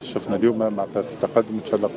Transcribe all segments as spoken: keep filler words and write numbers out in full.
شفنا اليوم معناتها في تقدم ان شاء الله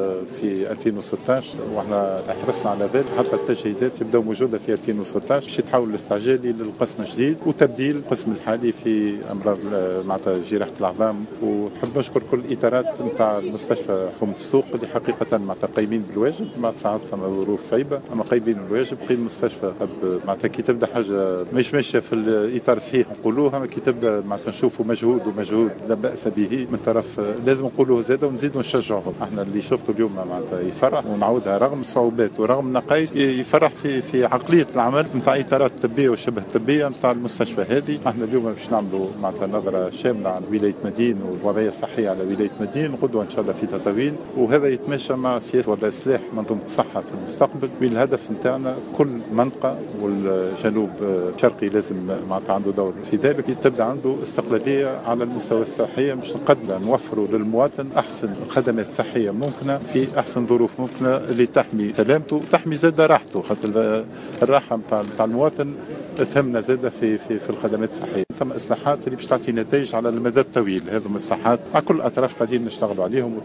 في ألفين وستطاش، واحنا حرصنا على ذلك حتى التجهيزات يبداو موجوده في ألفين وستطاش باش يتحول الاستعجالي للقسم الجديد وتبديل القسم الحالي في امراض معناتها جراحه العظام. ونحب نشكر كل الاطارات نتاع المستشفى حومه السوق اللي حقيقه معناتها قايمين بالواجب، مع ساعات ثم ظروف صعيبه اما قايمين بالواجب. قيم المستشفى معناتها كي تبدا حاجه مش ماشيه في الاطار الصحيح نقولوها، ما كي تبدا معناتها نشوفوا مجهود ومجهود لا باس به من طرف لازم نقولوه زاده ونزيدوا نشجعوهم. احنا اللي شفته اليوم معناتها يفرح، ونعاودها رغم الصعوبات ورغم النقائص يفرح في في عقليه العمل نتاع اطارات الطبيه والشبه الطبيه نتاع المستشفى هذه. احنا اليوم باش نعملوا معناتها نظره شامله على ولايه مدين والوضعيه الصحيه على ولايه مدين غدوه ان شاء الله في تطاوين، وهذا يتماشى مع سياسه ولا اصلاح منظومه الصحه في المستقبل. بالهدف نتاعنا كل منطقه والجنوب الشرقي لازم معناتها عنده دور في ذلك، تبدا عنده استقلاليه على المستوى الصحي باش نقدر نوفروا للمواطن احسن خدمات صحيه ممكنه في احسن ظروف ممكنه اللي تحمي سلامته وتحمي زاد راحته، خاطر الراحه نتاع المواطن تهمنا زاده في في في الخدمات الصحيه. ثم اصلاحات اللي باش تعطي نتائج على المدى الطويل، هذو اصلاحات مع كل الاطراف قاعدين نشتغلوا عليهم.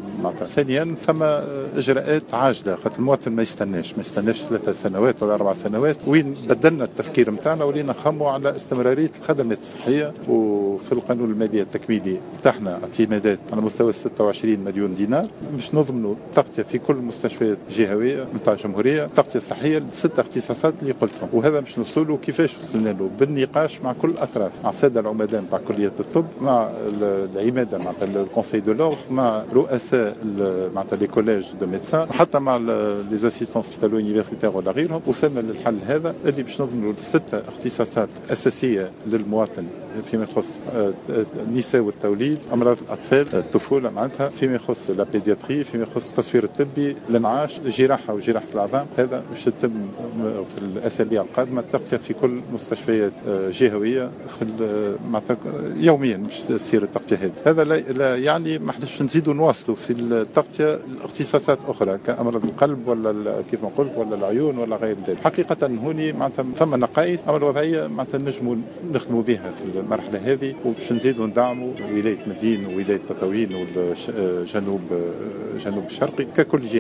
ثانيا ثم اجراءات عاجله، خاطر المواطن ما يستناش ما يستناش ثلاثة سنوات ولا اربع سنوات. وين بدلنا التفكير نتاعنا ولينا نخموا على استمراريه الخدمات الصحيه. وفي القانون الماليه التكميلي تاعنا اعتمادات على مستوى ستة وعشرين مليون دينار باش نضمنوا تغطيه في كل المستشفيات الجهويه نتاع الجمهوريه، تغطيه صحيه للست اختصاصات اللي قلتهم. وهذا باش نوصلوا كيفاش وصلنا له بالنقاش مع كل الاطراف، مع الساده العمداء نتاع كليه الطب، مع العماده معناتها الكونسي دو لوردر، مع رؤساء معناتها لي كوليج دو ميدسان، وحتى مع لي اسيستونس هوسبيتالو يونيفرسيتير ولا غيرهم. وصلنا للحل هذا اللي باش نضمنوا السته اختصاصات اساسيه للمواطن فيما يخص النساء والتوليد، امراض الاطفال، الطفوله معناتها، فيما يخص لا بيدياتري، فيما يخص التصوير الطبي، الانعاش، الجراحه وجراحه العظام. هذا باش يتم في الاسابيع القادمه التغطيه في كل مستشفيات جهويه في معناتها يوميا مش تصير التغطيه هذه. هذا لا يعني ما احناش نزيدوا نواصلوا في التغطيه الاختصاصات اخرى كامراض القلب ولا كيف ما قلت ولا العيون ولا غير ذلك. حقيقه هوني معناتها ثم نقائص اما الوضعيه معناتها نجموا نخدموا بها في المرحله هذه، وباش نزيدوا ندعموا ولايه مدين وولايه تطاوين والجنوب جنوب الشرقي ككل جهه.